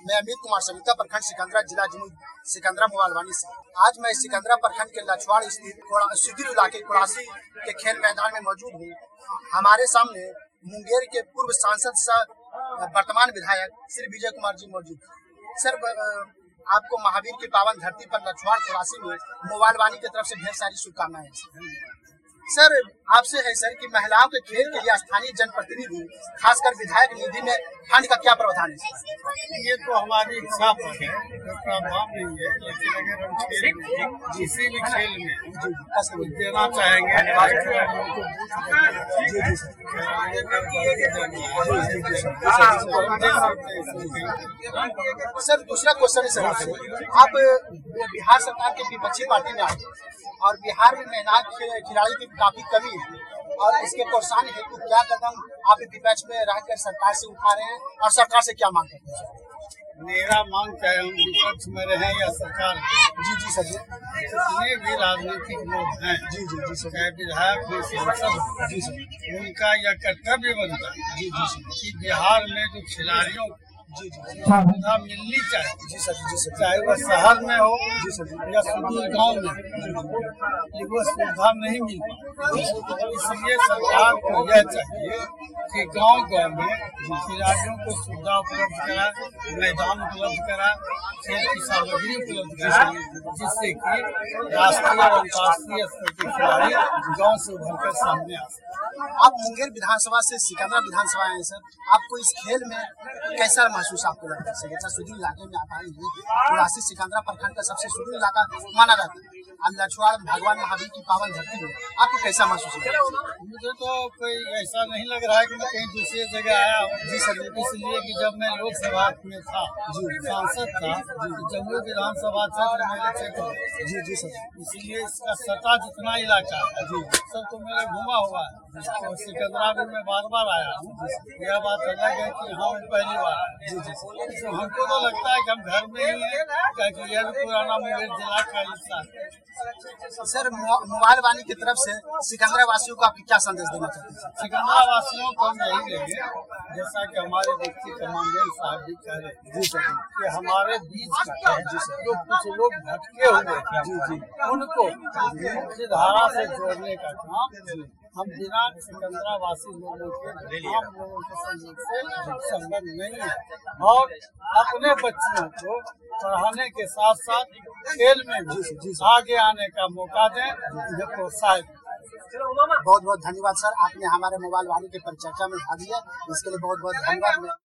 मैं अमित कुमार सविता प्रखंड सिकंदरा जिला सिकंदरा मोबाइलवानी से। आज मैं सिकंदरा प्रखंड के लछवाड़ स्थित शिथिल इलाके कुड़ासी के खेल मैदान में मौजूद हूँ। हमारे सामने मुंगेर के पूर्व सांसद वर्तमान विधायक श्री विजय कुमार जी मौजूद हैं। सर, आपको महावीर की पावन धरती पर लछवाड़ कुड़ासी में मोबाइलवानी की तरफ से ढेर सारी शुभकामनाएं। सर, आपसे है सर कि महिलाओं के खेल के लिए स्थानीय जनप्रतिनिधि खासकर विधायक निधि में फंड का क्या प्रावधान है? ये तो हमारी इच्छा पर है, कोई प्रावधान नहीं है, लेकिन अगर हम खेल में किसी भी खेल में देना चाहेंगे सर, दूसरा क्वेश्चन है सर आपसे, आप बिहार सरकार के विपक्षी पार्टी में आए और बिहार में महिला खिलाड़ी की काफी कमी है और इसके प्रोत्साहन हेतु क्या कदम आप विपक्ष में रहकर सरकार से उठा रहे हैं और सरकार से क्या मांग करते हैं? मेरा मांग चाहे हम विपक्ष में रहे या सरकार, जी सर, जितने भी राजनीतिक लोग हैं, जी सर, चाहे विधायक हो, सांसद, जी सर, उनका यह कर्तव्य बनता है कि बिहार में जो खिलाड़ियों सुविधा मिलनी चाहिए, जी सर, चाहे वह शहर में हो, जी सर, या सुदूर गाँव में, लेकिन वह सुविधा नहीं मिल पाती। इसलिए सरकार को यह चाहिए कि गांव-गांव में खिलाड़ियों को सुविधा उपलब्ध करा, मैदान उपलब्ध करा, खेल की सामग्री उपलब्ध करा, जिससे कि राष्ट्रीय और अंतर्राष्ट्रीय स्तर के खिलाड़ी गाँव से उभरकर सामने आ सके। आप मुंगेर विधानसभा से सिकंदरा विधानसभा आए सर, आपको इस खेल में कैसा महसूस आपको लगता है? जैसा सुदूर इलाके में आप आए हैं, कुड़ासी सिकंदरा प्रखंड का सबसे सुदूर इलाका माना जाता है, लछवाड़ भगवान महावीर की पावन धरती में आपको कैसा महसूस होता है? मुझे तो कोई ऐसा नहीं लग रहा है कि मैं कहीं दूसरी जगह आया हूँ, जी सर, इसलिए कि जब मैं लोकसभा में था, सांसद था, जम्मू विधानसभा क्षेत्र मेरे क्षेत्र, जी सर, इसलिए इसका सटा जितना इलाका है, जी सब तो मेरा घुमा हुआ है और सिकंदरा भी मैं बार आया हूँ। यह बात अलग है कि यहाँ मैं पहली बार आया, जी तो हमको तो लगता है कि हम घर में ही हैं, क्योंकि यह पुराना मुंगेर जिला का हिस्सा है। सर, मोबाइलवानी की तरफ से सिकंदरा वासियों को आप क्या संदेश देना चाहते हैं? सिकंदरा वासियों को हम यही देंगे, जैसा कि हमारे डिप्टी कमांडेंट साहब भी कह रहे हैं कि हमारे बीच जो कुछ लोग भटके हुए थे, उनको मुख्य धारा से जोड़ने का काम हम बिना सिकंदरा वासी लोगों के आम लोगों के सहयोग से संभव नहीं है और अपने बच्चियों को पढ़ाने के साथ साथ खेल में भी आगे आने का मौका दें, उन्हें प्रोत्साहित। बहुत बहुत धन्यवाद सर, आपने हमारे मोबाइलवानी के परिचर्चा में भाग लिया, इसके लिए बहुत बहुत धन्यवाद।